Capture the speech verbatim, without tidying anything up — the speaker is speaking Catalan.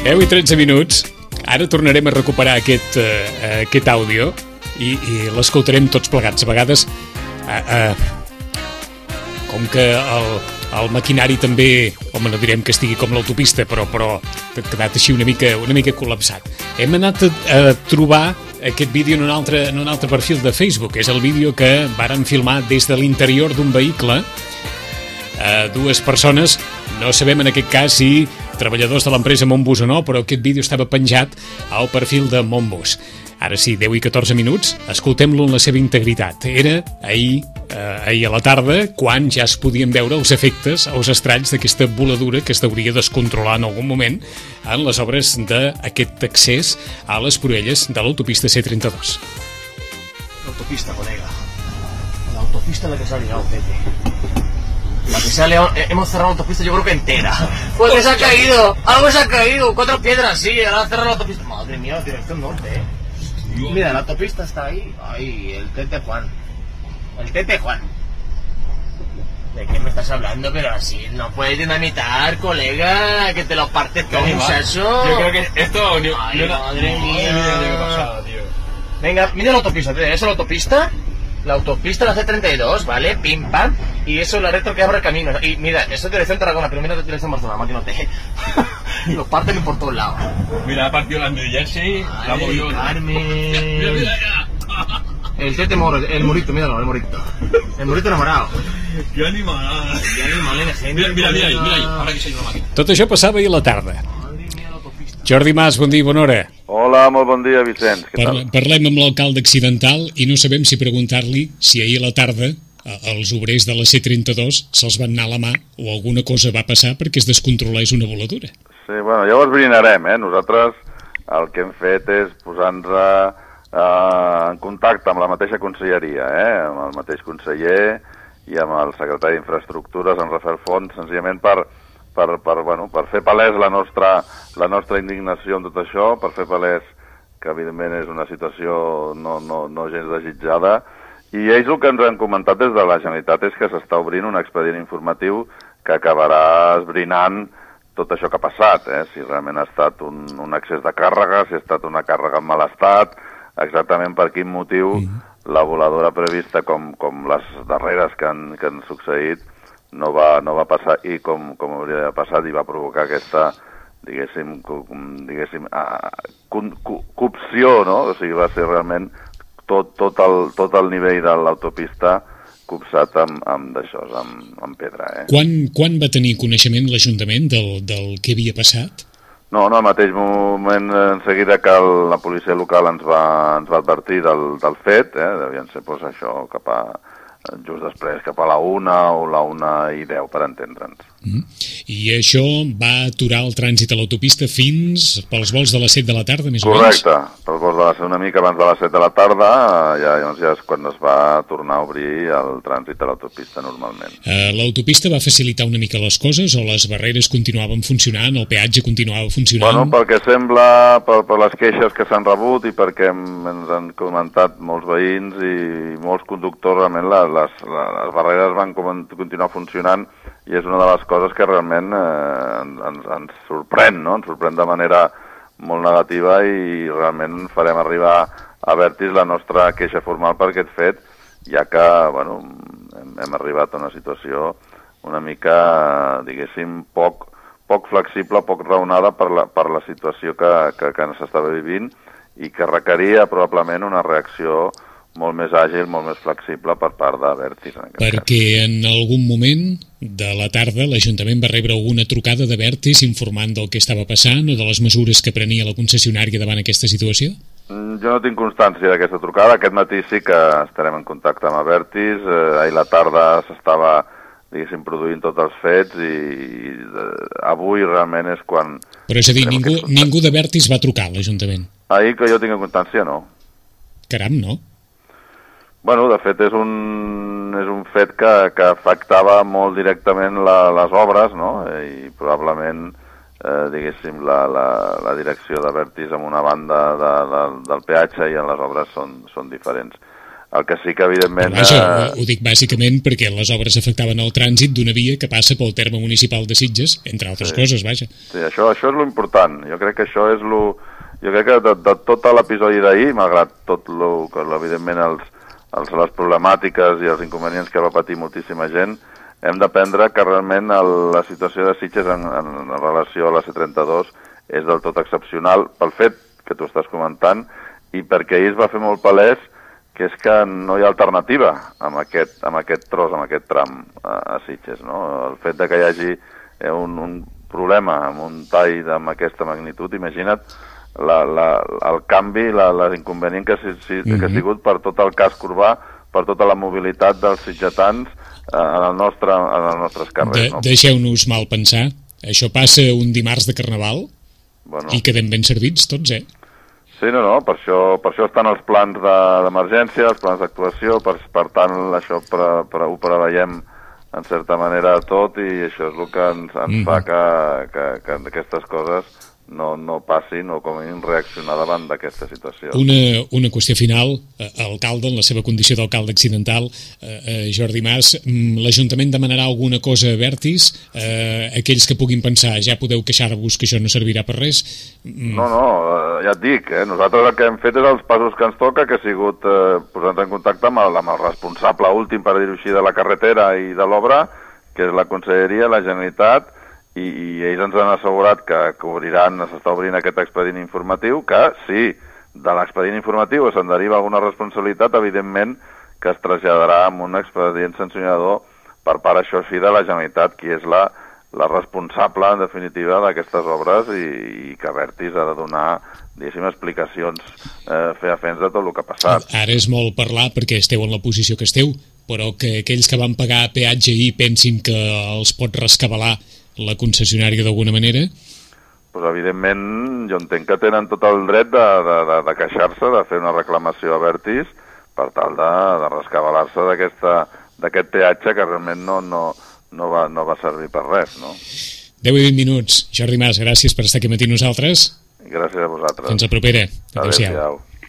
deu i tretze minuts. Ara tornarem a recuperar aquest, uh, aquest àudio i, i l'escoltarem tots plegats. A vegades, uh, uh, com que el, el maquinari també, home, no direm que estigui com l'autopista, però, però ha quedat així una mica, una mica col·lapsat. Hem anat a, a trobar aquest vídeo en un, altre, en un altre perfil de Facebook. És el vídeo que varen filmar des de l'interior d'un vehicle. Uh, dues persones, no sabem en aquest cas si treballadors de l'empresa Montbus o no, però aquest vídeo estava penjat al perfil de Montbus. Ara sí, deu i catorze minuts, escoltem-lo en la seva integritat. Era ahir, eh, ahir a la tarda, quan ja es podien veure els efectes, els estralls d'aquesta voladura que es hauria descontrolar en algun moment en les obres d'aquest accés a les Proelles de l'autopista C trenta-dos. L'autopista, colega. L'autopista en la que se ha liado Pepe. La que se ha liado, eh, hemos cerrado la autopista yo creo que entera. Porque se ha caído, algo se ha caído, cuatro piedras, sí, ahora ha cerrado la autopista. Madre mía, dirección norte, eh. Mira, la autopista está ahí, ahí, el Tete Juan. El Tete Juan. ¿De qué me estás hablando? Pero así no puedes dinamitar, colega, que te lo partes todo, muchacho. Yo creo que esto... Ni, Ay, ni madre una... mía. Mira lo que ha pasado, tío. Venga, mira la autopista, ¿eso es la autopista? La autopista, la C treinta y dos, ¿vale? Pim, pam. Y eso es la retro que abre el camino. Y mira, eso es dirección Tarragona, pero mira la dirección Barcelona, maquinote. Los parten por todos lados. Mira, ha partido la New Jersey, la Ay, movió... Carmen. Mira, mira, ya. El tete moro, el morito, míralo, el morito. El morito enamorado. ¡Qué animal! Qué animal en gente. Mira, mira, mira ahí, mira ahí. Ahora que se ha ido la máquina. Tot això passava ahir a la tarda. Jordi Mas, bon dia i bona hora. Hola, molt bon dia, Vicenç. Què Parla, tal? parlem amb l'alcalde accidental i no sabem si preguntar-li si ahir a la tarda a- als obrers de la C trenta-dos se'ls van anar a la mà o alguna cosa va passar perquè es descontrolés una voladura. Sí, bueno, ja ho esbrinarem, eh? Nosaltres el que hem fet és posar-nos eh, en contacte amb la mateixa conselleria, eh? Amb el mateix conseller i amb el secretari d'Infraestructures, en Rafael Font, senzillament per, per, per, bueno, per fer palès la nostra, la nostra indignació amb tot això, per fer palès que evidentment és una situació no, no, no gens desitjada, i ells el que ens han comentat des de la Generalitat és que s'està obrint un expedient informatiu que acabarà esbrinant tot això que ha passat, eh? Si realment ha estat un, un excés de càrrega, si ha estat una càrrega en mal estat, exactament per quin motiu mm. la voladora prevista, com, com les darreres que han, que han succeït, no va, no va passar i com, com hauria d'haver passat i va provocar aquesta, diguéssim, com, diguéssim uh, copció, no? O sigui, va ser realment tot, tot, el, tot el nivell de l'autopista copsat amb, amb d'això, amb, amb pedra. Eh? Quan, quan va tenir coneixement l'Ajuntament del, del que havia passat? No, no, al mateix moment, en seguida que el, la policia local ens va, ens va advertir del, del fet, eh? Devien ser pues, això cap a, just després cap a la una o la una i deu, per entendre'ns. Mm. I això va aturar el trànsit a l'autopista fins pels vols de les set de la tarda, més Correcte. o menys? Pels vols de les una mica abans de les set de la tarda, ja, llavors ja és quan es va tornar a obrir el trànsit a l'autopista normalment. Uh, l'autopista va facilitar una mica les coses o les barreres continuaven funcionant, el peatge continuava funcionant? Bueno, pel que sembla, per, per les queixes que s'han rebut i perquè hem, ens han comentat molts veïns i molts conductors, realment les, les, les barreres van com, continuar funcionant i és una de les coses que realment eh, ens, ens sorprèn, no? Ens sorprèn de manera molt negativa i realment farem arribar a Abertis la nostra queixa formal per aquest fet, ja que, bueno, hem, hem arribat a una situació una mica, diguéssim, poc, poc flexible, poc raonada per la, per la situació que, que, que s'estava vivint i que requeria probablement una reacció molt més àgil, molt més flexible per part d'Abertis. Perquè en algun moment de la tarda l'Ajuntament va rebre alguna trucada d'Abertis informant del que estava passant o de les mesures que prenia la concessionària davant aquesta situació? Jo no tinc constància d'aquesta trucada. Aquest matí sí que estarem en contacte amb Abertis. Eh, ahir la tarda s'estava, diguéssim, produint tots els fets i, i eh, avui realment és quan... Però és a dir, ningú, ningú d'Abertis va trucar a l'Ajuntament? Ahir que jo tinc constància, no. Caram, no? Bueno, de fet, és un, és un fet que, que afectava molt directament la, les obres, no? I probablement, eh, diguéssim, la, la, la direcció d'Abertis en una banda de, de, del peatge i en les obres són, són diferents. El que sí que, evidentment... Però vaja, eh... ho dic bàsicament perquè les obres afectaven el trànsit d'una via que passa pel terme municipal de Sitges, entre altres sí. coses, vaja. Sí, això, això és lo important. Jo crec que això és lo... Jo crec que de, de tot l'episodi d'ahir, malgrat tot lo que, evidentment, els, els, les problemàtiques i els inconvenients que va patir moltíssima gent, hem d'aprendre que realment el, la situació de Sitges en, en, en relació a la C trenta-dos és del tot excepcional pel fet que tu estàs comentant i perquè ahir es va fer molt palès que és que no hi ha alternativa amb aquest, amb aquest tros, amb aquest tram a, a Sitges, no? El fet de que hi hagi un, un problema amb un tall amb aquesta magnitud, imagina't la, la, el canvi, la, l'inconvenient que, si, si, mm-hmm. que ha sigut per tot el casc urbà, per tota la mobilitat dels sitgetans en, el nostre, en els nostres carrers. De, no? Deixeu-nos mal pensar, això passa un dimarts de Carnaval bueno. I quedem ben servits tots, eh? Sí, no, no, per això, per això estan els plans d'emergència, els plans d'actuació, per, per tant això pre, pre, ho preveiem en certa manera tot i això és el que ens, ens mm. fa que, que, que aquestes coses no, no passin o com a mínim reaccionar davant d'aquesta situació. Una, una qüestió final, eh, alcalde, en la seva condició d'alcalde accidental, eh, eh, Jordi Mas, l'Ajuntament demanarà alguna cosa a Abertis? Eh, aquells que puguin pensar, ja podeu queixar-vos que això no servirà per res? Mm. No, no, ja et dic, eh, nosaltres el que hem fet és els passos que ens toca, que ha sigut eh, posar-nos en contacte amb el, amb el responsable últim, per dir-ho així, de la carretera i de l'obra, que és la Conselleria, la Generalitat, i, i ells ens han assegurat que, que obriran, s'està obrint aquest expedient informatiu, que si de l'expedient informatiu se'n deriva alguna responsabilitat, evidentment que es traslladarà amb un expedient sancionador per part, això sí, de la Generalitat, qui és la, la responsable, en definitiva, d'aquestes obres i, i que Abertis ha de donar, diguéssim, explicacions eh, feafents de tot el que ha passat. Ara és molt parlar perquè esteu en la posició que esteu, però que aquells que van pagar peatge ahir pensin que els pot rescabalar la concessionària d'alguna manera? Pues, evidentment, jo entenc que tenen tot el dret de, de, de, de queixar-se, de fer una reclamació a Abertis per tal de, de rescabalar-se d'aquest peatge que realment no, no, no, va, no va servir per res, no? deu i vint minuts. Jordi Mas, gràcies per estar aquí amb nosaltres. Gràcies a vosaltres. Fins la propera. Adéu-siau. Adéu-siau.